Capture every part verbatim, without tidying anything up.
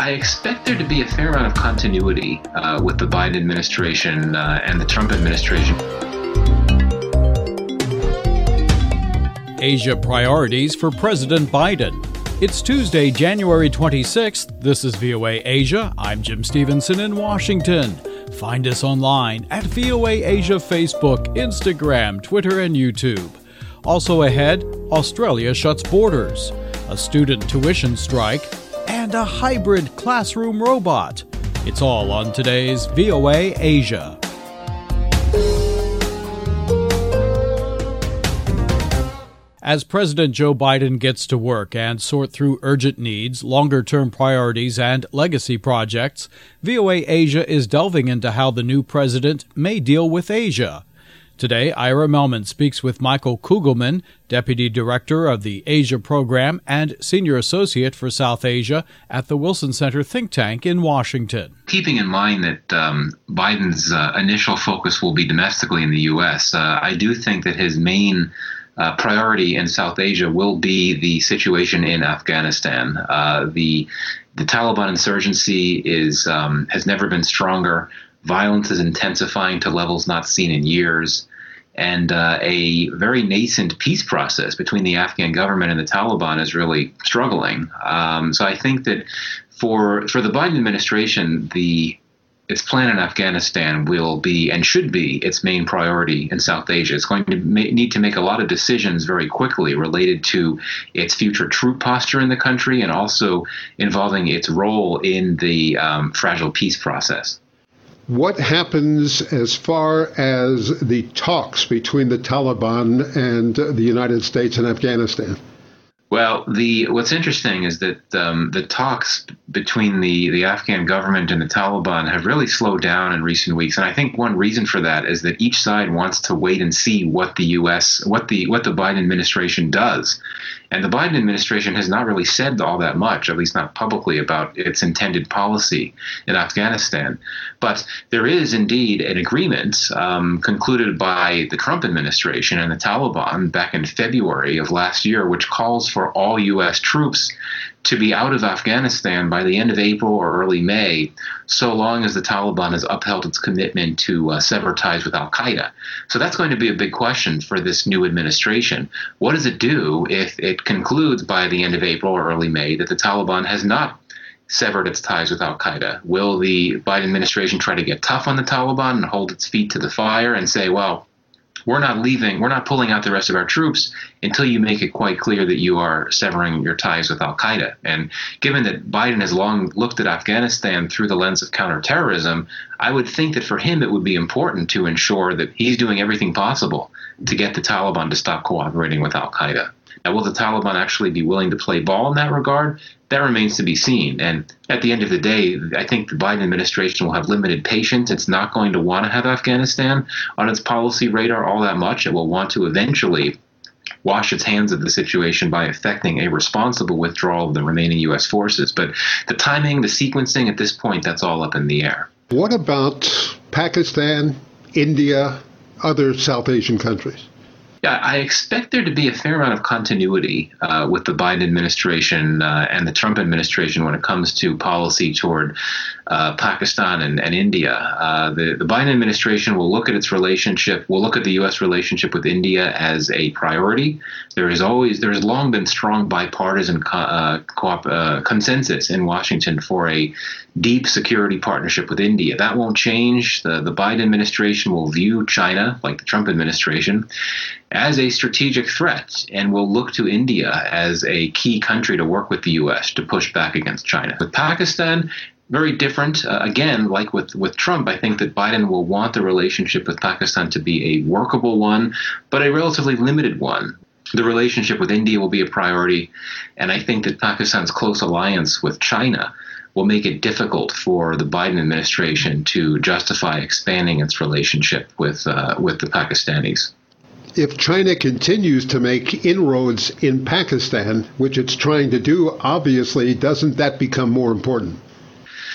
I expect there to be a fair amount of continuity uh, with the Biden administration uh, and the Trump administration. Asia priorities for President Biden. It's Tuesday, January twenty-sixth. This is V O A Asia. I'm Jim Stevenson in Washington. Find us online at V O A Asia Facebook, Instagram, Twitter, and YouTube. Also ahead, Australia shuts borders, a student tuition strike, and a hybrid classroom robot. It's all on today's V O A Asia. As President Joe Biden gets to work and sort through urgent needs, longer-term priorities, and legacy projects, V O A Asia is delving into how the new president may deal with Asia. Today, Ira Mellman speaks with Michael Kugelman, Deputy Director of the Asia Program and Senior Associate for South Asia at the Wilson Center think tank in Washington. Keeping in mind that um, Biden's uh, initial focus will be domestically in the U S, uh, I do think that his main uh, priority in South Asia will be the situation in Afghanistan. Uh, the the Taliban insurgency is um, has never been stronger. Violence is intensifying to levels not seen in years, and uh, a very nascent peace process between the Afghan government and the Taliban is really struggling. Um, so I think that for for the Biden administration, the its plan in Afghanistan will be and should be its main priority in South Asia. It's going to ma- need to make a lot of decisions very quickly related to its future troop posture in the country and also involving its role in the um, fragile peace process. What happens as far as the talks between the Taliban and the United States and Afghanistan? Well, the what's interesting is that um, the talks between the, the Afghan government and the Taliban have really slowed down in recent weeks, and I think one reason for that is that each side wants to wait and see what the U S what the what the Biden administration does. And the Biden administration has not really said all that much, at least not publicly, about its intended policy in Afghanistan. But there is indeed an agreement um, concluded by the Trump administration and the Taliban back in February of last year, which calls for all U S troops to be out of Afghanistan by the end of April or early May, so long as the Taliban has upheld its commitment to uh, sever ties with al-Qaeda. So that's going to be a big question for this new administration. What does it do if it concludes by the end of April or early May that the Taliban has not severed its ties with al-Qaeda? Will the Biden administration try to get tough on the Taliban and hold its feet to the fire and say, well, we're not leaving, we're not pulling out the rest of our troops until you make it quite clear that you are severing your ties with al-Qaeda? And given that Biden has long looked at Afghanistan through the lens of counterterrorism, I would think that for him it would be important to ensure that he's doing everything possible to get the Taliban to stop cooperating with al-Qaeda. Now, will the Taliban actually be willing to play ball in that regard? That remains to be seen. And at the end of the day, I think the Biden administration will have limited patience. It's not going to want to have Afghanistan on its policy radar all that much. It will want to eventually wash its hands of the situation by effecting a responsible withdrawal of the remaining U S forces. But the timing, the sequencing, at this point, that's all up in the air. What about Pakistan, India, other South Asian countries? Yeah, I expect there to be a fair amount of continuity uh, with the Biden administration uh, and the Trump administration when it comes to policy toward uh, Pakistan and, and India. Uh, the, the Biden administration will look at its relationship, will look at the U S relationship with India as a priority. There is always, there has long been strong bipartisan co- uh, co- uh, consensus in Washington for a deep security partnership with India. That won't change. The, the Biden administration will view China, like the Trump administration, as a strategic threat and will look to India as a key country to work with the U S to push back against China. With Pakistan, very different. Uh, again, like with, with Trump, I think that Biden will want the relationship with Pakistan to be a workable one, but a relatively limited one. The relationship with India will be a priority, and I think that Pakistan's close alliance with China will make it difficult for the Biden administration to justify expanding its relationship with uh, with the Pakistanis. If China continues to make inroads in Pakistan, which it's trying to do, obviously, doesn't that become more important?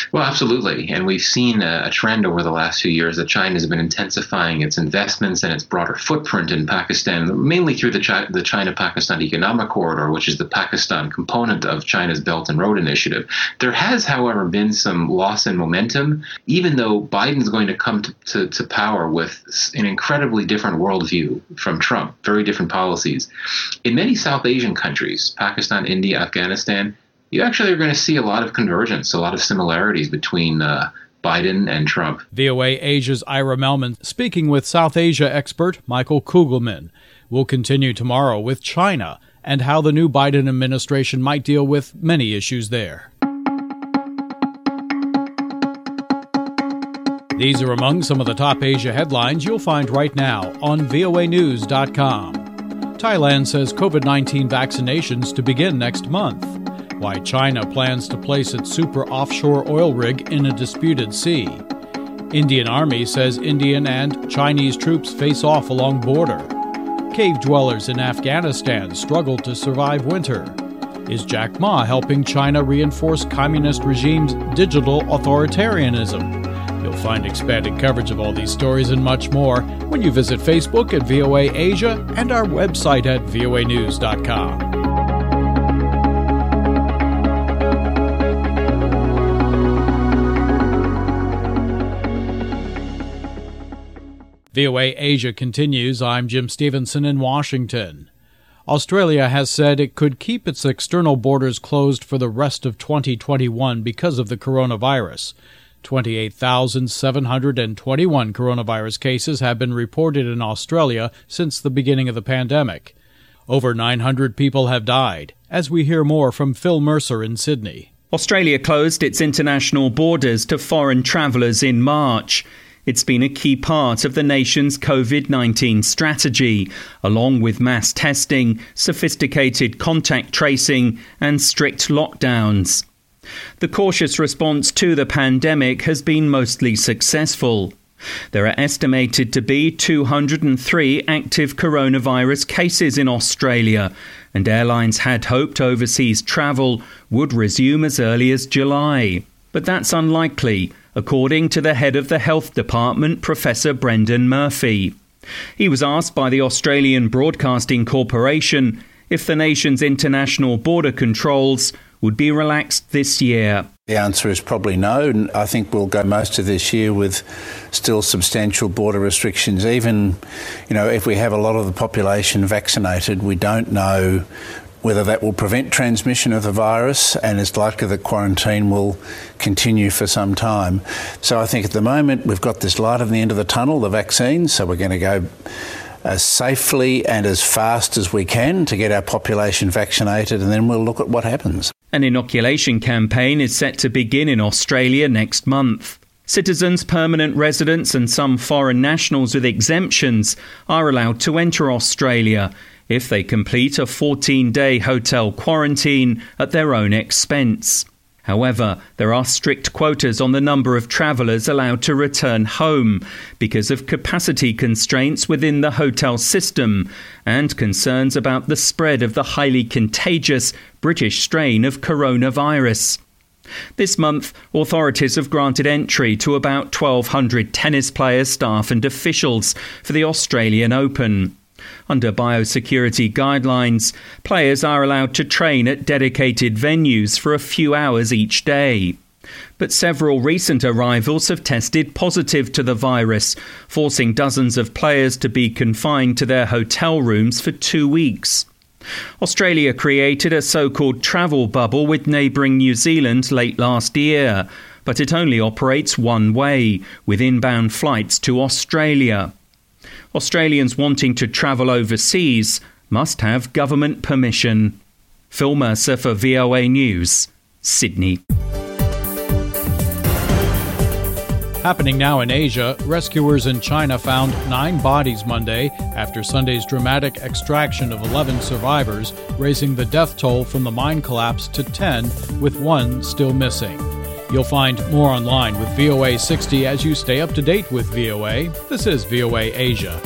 Well, absolutely. And we've seen a, a trend over the last few years that China has been intensifying its investments and its broader footprint in Pakistan, mainly through the, Chi- the China-Pakistan Economic Corridor, which is the Pakistan component of China's Belt and Road Initiative. There has, however, been some loss in momentum, even though Biden's going to come to, to, to power with an incredibly different worldview from Trump, very different policies. In many South Asian countries, Pakistan, India, Afghanistan, you actually are going to see a lot of convergence, a lot of similarities between uh, Biden and Trump. V O A Asia's Ira Melman speaking with South Asia expert Michael Kugelman. We'll continue tomorrow with China and how the new Biden administration might deal with many issues there. These are among some of the top Asia headlines you'll find right now on V O A news dot com. Thailand says COVID nineteen vaccinations to begin next month. Why China plans to place its super offshore oil rig in a disputed sea. Indian Army says Indian and Chinese troops face off along border. Cave dwellers in Afghanistan struggle to survive winter. Is Jack Ma helping China reinforce communist regime's digital authoritarianism? You'll find expanded coverage of all these stories and much more when you visit Facebook at V O A Asia and our website at V O A news dot com. V O A Asia continues. I'm Jim Stevenson in Washington. Australia has said it could keep its external borders closed for the rest of twenty twenty-one because of the coronavirus. twenty-eight thousand seven hundred twenty-one coronavirus cases have been reported in Australia since the beginning of the pandemic. Over nine hundred people have died, as we hear more from Phil Mercer in Sydney. Australia closed its international borders to foreign travellers in March. It's been a key part of the nation's COVID nineteen strategy, along with mass testing, sophisticated contact tracing and strict lockdowns. The cautious response to the pandemic has been mostly successful. There are estimated to be two hundred three active coronavirus cases in Australia, and airlines had hoped overseas travel would resume as early as July. But that's unlikely, according to the head of the Health Department, Professor Brendan Murphy. He was asked by the Australian Broadcasting Corporation if the nation's international border controls would be relaxed this year. The answer is probably no. I think we'll go most of this year with still substantial border restrictions. Even, you know, if we have a lot of the population vaccinated, we don't know whether that will prevent transmission of the virus, and it's likely that quarantine will continue for some time. So I think at the moment we've got this light at the end of the tunnel, the vaccine, so we're going to go as safely and as fast as we can to get our population vaccinated, and then we'll look at what happens. An inoculation campaign is set to begin in Australia next month. Citizens, permanent residents and some foreign nationals with exemptions are allowed to enter Australia if they complete a fourteen-day hotel quarantine at their own expense. However, there are strict quotas on the number of travellers allowed to return home because of capacity constraints within the hotel system and concerns about the spread of the highly contagious British strain of coronavirus. This month, authorities have granted entry to about twelve hundred tennis players, staff and officials for the Australian Open. Under biosecurity guidelines, players are allowed to train at dedicated venues for a few hours each day. But several recent arrivals have tested positive to the virus, forcing dozens of players to be confined to their hotel rooms for two weeks. Australia created a so-called travel bubble with neighbouring New Zealand late last year, but it only operates one way, with inbound flights to Australia. Australians wanting to travel overseas must have government permission. Phil Mercer for V O A News, Sydney. Happening now in Asia, rescuers in China found nine bodies Monday after Sunday's dramatic extraction of eleven survivors, raising the death toll from the mine collapse to ten, with one still missing. You'll find more online with V O A sixty as you stay up to date with V O A. This is V O A Asia.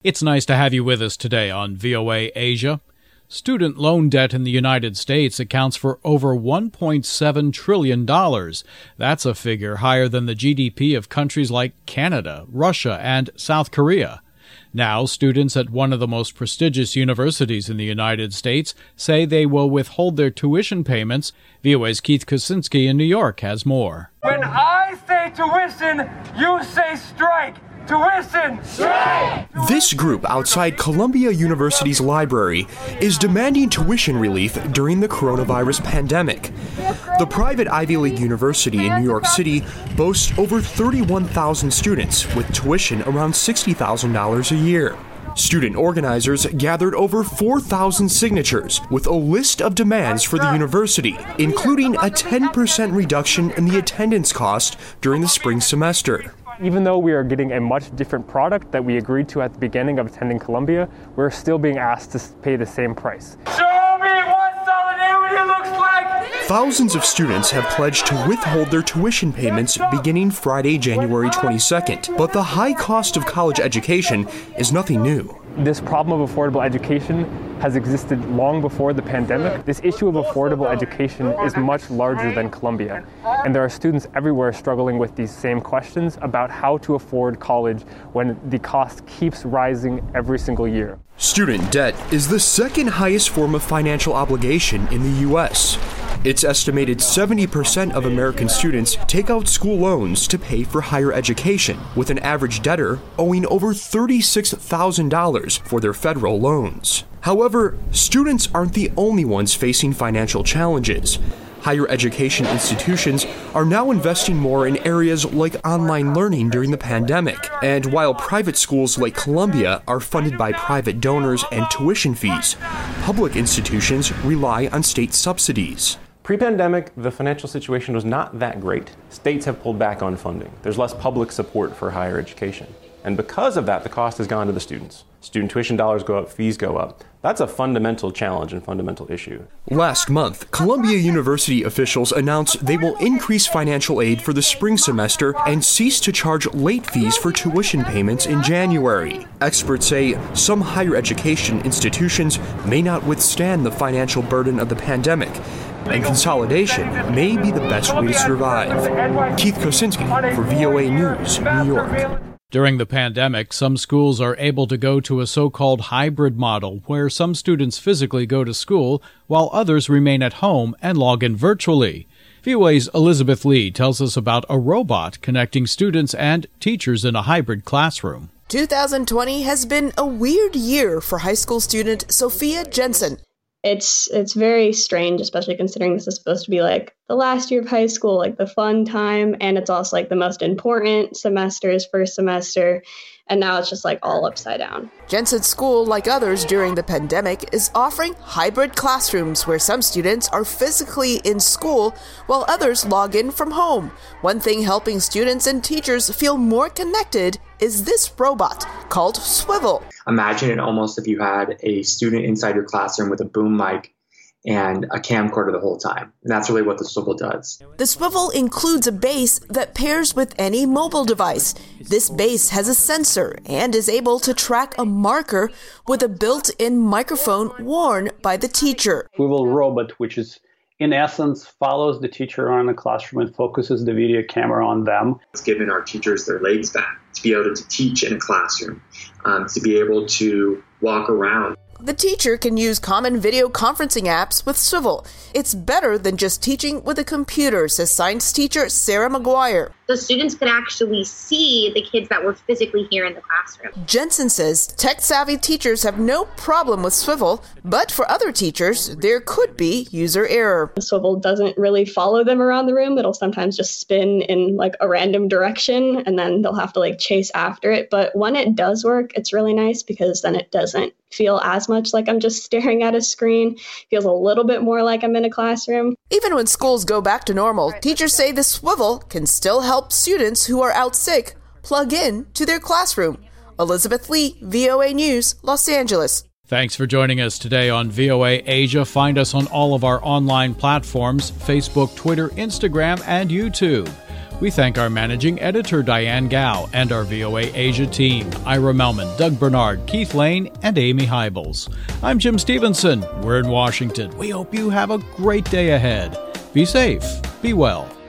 It's nice to have you with us today on V O A Asia. Student loan debt in the United States accounts for over one point seven trillion dollars. That's a figure higher than the G D P of countries like Canada, Russia, and South Korea. Now, students at one of the most prestigious universities in the United States say they will withhold their tuition payments. V O A's Keith Kosinski in New York has more. When I say tuition, you say strike. Tuition! Strike! This group outside Columbia University's library is demanding tuition relief during the coronavirus pandemic. The private Ivy League university in New York City boasts over thirty-one thousand students with tuition around sixty thousand dollars a year. Student organizers gathered over four thousand signatures with a list of demands for the university, including a ten percent reduction in the attendance cost during the spring semester. Even though we are getting a much different product that we agreed to at the beginning of attending Columbia, we're still being asked to pay the same price. Show me what solidarity looks like! Thousands of students have pledged to withhold their tuition payments beginning Friday, January twenty-second. But the high cost of college education is nothing new. This problem of affordable education has existed long before the pandemic. This issue of affordable education is much larger than Columbia. And there are students everywhere struggling with these same questions about how to afford college when the cost keeps rising every single year. Student debt is the second highest form of financial obligation in the U S It's estimated seventy percent of American students take out school loans to pay for higher education, with an average debtor owing over thirty-six thousand dollars for their federal loans. However, students aren't the only ones facing financial challenges. Higher education institutions are now investing more in areas like online learning during the pandemic. And while private schools like Columbia are funded by private donors and tuition fees, public institutions rely on state subsidies. Pre-pandemic, the financial situation was not that great. States have pulled back on funding. There's less public support for higher education. And because of that, the cost has gone to the students. Student tuition dollars go up, fees go up. That's a fundamental challenge and fundamental issue. Last month, Columbia University officials announced they will increase financial aid for the spring semester and cease to charge late fees for tuition payments in January. Experts say some higher education institutions may not withstand the financial burden of the pandemic, and consolidation may be the best way to survive. Keith Kosinski for V O A News, New York. During the pandemic, some schools are able to go to a so-called hybrid model, where some students physically go to school while others remain at home and log in virtually. V O A's Elizabeth Lee tells us about a robot connecting students and teachers in a hybrid classroom. two thousand twenty has been a weird year for high school student Sophia Jensen. It's it's very strange, especially considering this is supposed to be like the last year of high school, like the fun time, and it's also like the most important semester is first semester, and now it's just like all upside down. Jensen's school, like others during the pandemic, is offering hybrid classrooms where some students are physically in school while others log in from home. One thing helping students and teachers feel more connected is this robot called Swivel. Imagine it almost if you had a student inside your classroom with a boom mic and a camcorder the whole time. And that's really what the Swivel does. The Swivel includes a base that pairs with any mobile device. This base has a sensor and is able to track a marker with a built-in microphone worn by the teacher. Swivel robot, which is in essence follows the teacher around the classroom and focuses the video camera on them. It's given our teachers their legs back to be able to teach in a classroom, um, to be able to walk around. The teacher can use common video conferencing apps with Swivel. It's better than just teaching with a computer, says science teacher Sarah McGuire. The students could actually see the kids that were physically here in the classroom. Jensen says tech-savvy teachers have no problem with Swivel, but for other teachers, there could be user error. The Swivel doesn't really follow them around the room. It'll sometimes just spin in like a random direction, and then they'll have to like chase after it. But when it does work, it's really nice because then it doesn't feel as much like I'm just staring at a screen. It feels a little bit more like I'm in a classroom. Even when schools go back to normal, teachers say the Swivel can still help students who are out sick plug in to their classroom. Elizabeth Lee, V O A News, Los Angeles. Thanks for joining us today on V O A Asia. Find us on all of our online platforms, Facebook, Twitter, Instagram, and YouTube. We thank our managing editor, Diane Gao, and our V O A Asia team, Ira Melman, Doug Bernard, Keith Lane, and Amy Hybels. I'm Jim Stevenson. We're in Washington. We hope you have a great day ahead. Be safe. Be well.